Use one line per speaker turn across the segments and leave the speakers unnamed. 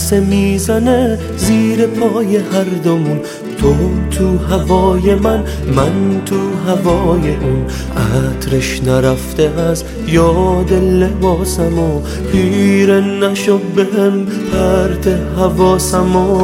عکس میزنه زیر پای هر دومون، تو هوای من تو هوای اون. عطرش نرفته از یاد لباسمو، پیر نشو بهم پرت حواسمو.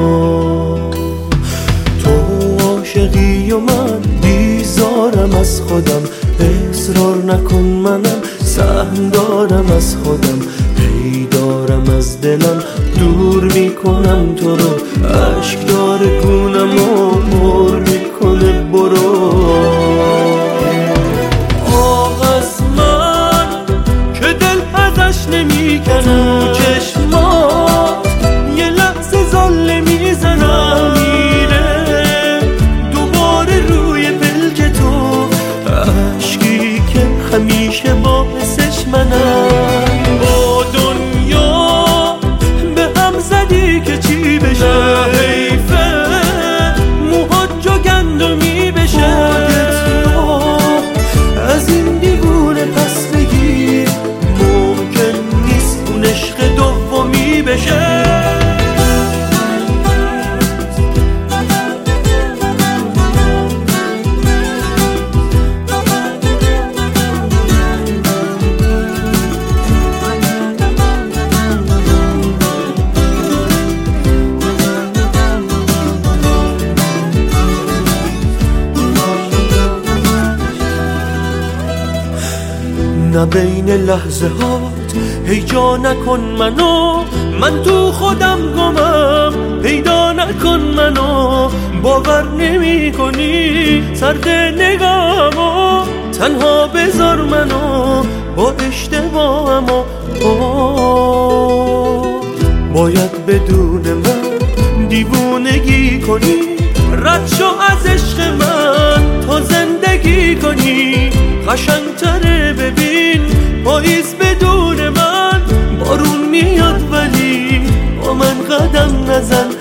تو عاشقی و من بیزارم از خودم، اصرار نکن منم سهم دارم از خودم. هی دارم از دلم دور میکنم تو رو، عشق داره گونم و پر میکنه برو. آه از من که دل ازش نمیکنه، تو چشمات یه لحظه زل میزنم، میره دوباره روی پلک تو. عشقی که همیشه باعثش منم، با دنیا به هم زدی که چی بشه. حیفه موهات جو گندمی بشه. از این دیوونه پس بگیر، ممکن نیست اون عشق دومی بشه. نه بین لحظه هات هیجا نکن منو، من تو خودم گمم. پیدا نکن منو، باور نمی کنی سرد نگاهمو. تنها بذار منو با اشتباهمو. باید بدون من دیوونگی کنی، رد شو از عشق من تا زندگی کنی. قشنگ‌تره ببین پاییز بدون من، بارون میاد ولی با من قدم نزن.